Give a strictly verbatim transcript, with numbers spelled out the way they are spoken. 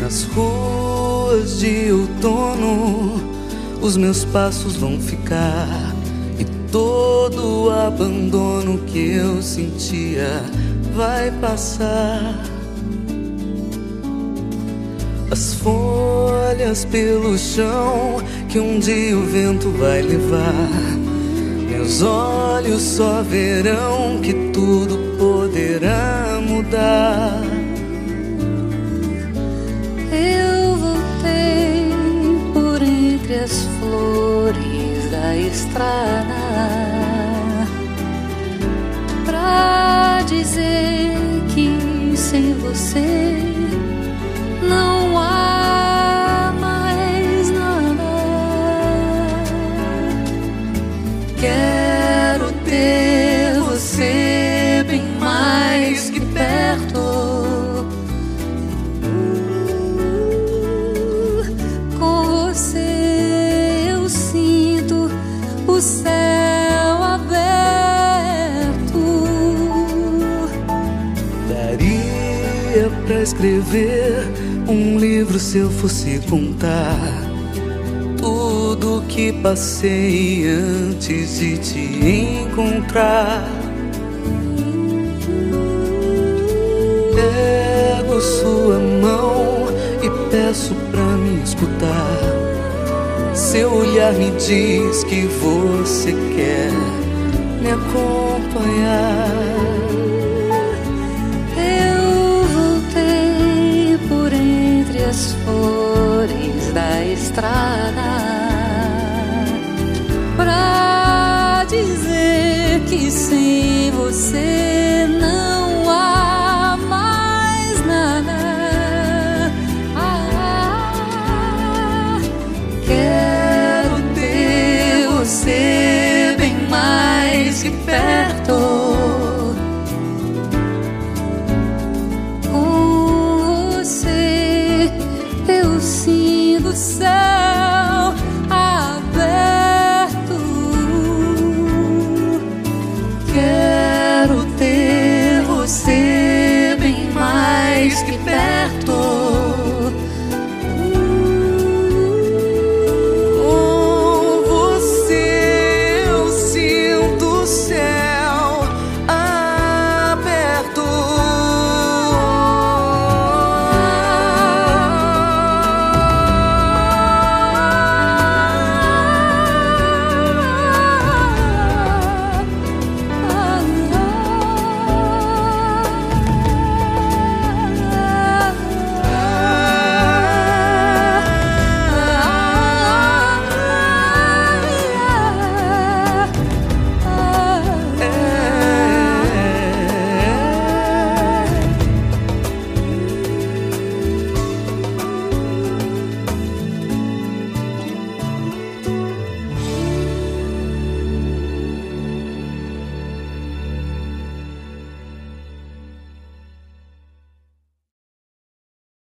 Nas ruas de outono os meus passos vão ficar, e todo o abandono que eu sentia vai passar. As folhas pelo chão que um dia o vento vai levar, meus olhos só verão que tudo poderá mudar. Eu voltei por entre as flores da estrada pra dizer que sem você não há mais nada. Quero ter você bem mais que perto. Com você eu sinto o céu aberto. Daria pra escrever um livro se eu fosse contar tudo que passei antes de te encontrar. Pego sua mão e peço pra me escutar. Seu olhar me diz que você quer me acompanhar. As flores da estrada pra dizer que sem você não há mais nada. Ah, quero ter você bem mais que perto. Sinto o céu aberto. Quero ter você bem mais que perto.